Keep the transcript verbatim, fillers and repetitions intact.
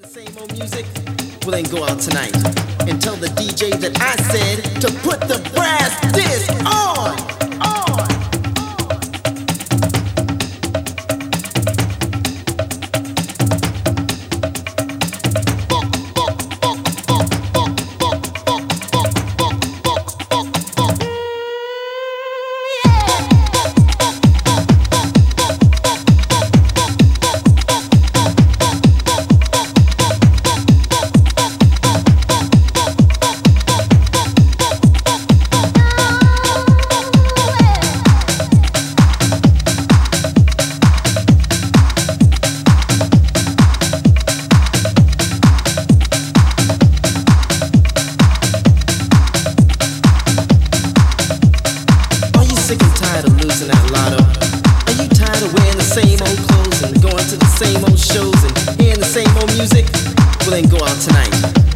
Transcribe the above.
Same old music, well then go out tonight and tell the D J that I said to put the brass disc on, on. Sick and tired of losing that lotto? Are you tired of wearing the same old clothes and going to the same old shows and hearing the same old music? Well then go out tonight